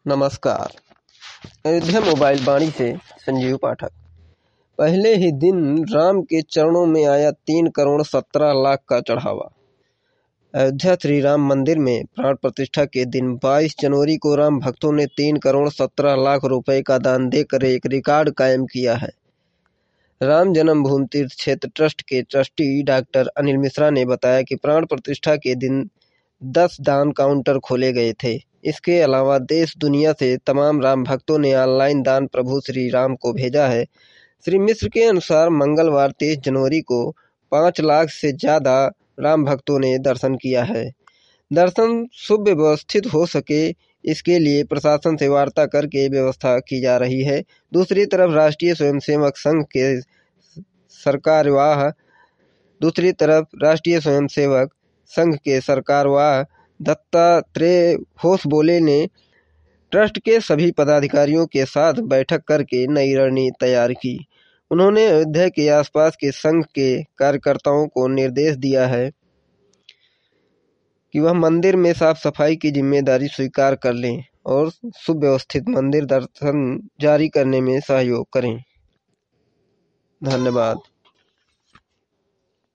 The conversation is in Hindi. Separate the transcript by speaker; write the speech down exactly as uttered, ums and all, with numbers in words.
Speaker 1: नमस्कार। अयोध्या मोबाइल वाणी से संजीव पाठक। पहले ही दिन राम के चरणों में आया तीन करोड़ सत्रह लाख का चढ़ावा। अयोध्या श्री राम मंदिर में प्राण प्रतिष्ठा के दिन बाईस जनवरी को राम भक्तों ने तीन करोड़ सत्रह लाख रुपए का दान देकर एक रिकॉर्ड कायम किया है। राम जन्मभूमि तीर्थ क्षेत्र ट्रस्ट के ट्रस्टी डॉक्टर अनिल मिश्रा ने बताया कि प्राण प्रतिष्ठा के दिन दस दान काउंटर खोले गए थे। इसके अलावा देश दुनिया से तमाम राम भक्तों ने ऑनलाइन दान प्रभु श्री राम को भेजा है। श्री मिश्र के अनुसार मंगलवार तेईस जनवरी को पाँच लाख से ज़्यादा राम भक्तों ने दर्शन किया है। दर्शन सुव्यवस्थित हो सके, इसके लिए प्रशासन से वार्ता करके व्यवस्था की जा रही है। दूसरी तरफ राष्ट्रीय स्वयंसेवक संघ के सरकारवाह दूसरी तरफ राष्ट्रीय स्वयंसेवक संघ के सरकारवाह दत्तात्रेय होसबोले ने ट्रस्ट के सभी पदाधिकारियों के साथ बैठक करके नई रणनीति तैयार की। उन्होंने अयोध्या के आसपास के संघ के कार्यकर्ताओं को निर्देश दिया है कि वह मंदिर में साफ सफाई की जिम्मेदारी स्वीकार कर लें और सुव्यवस्थित मंदिर दर्शन जारी करने में सहयोग करें। धन्यवाद।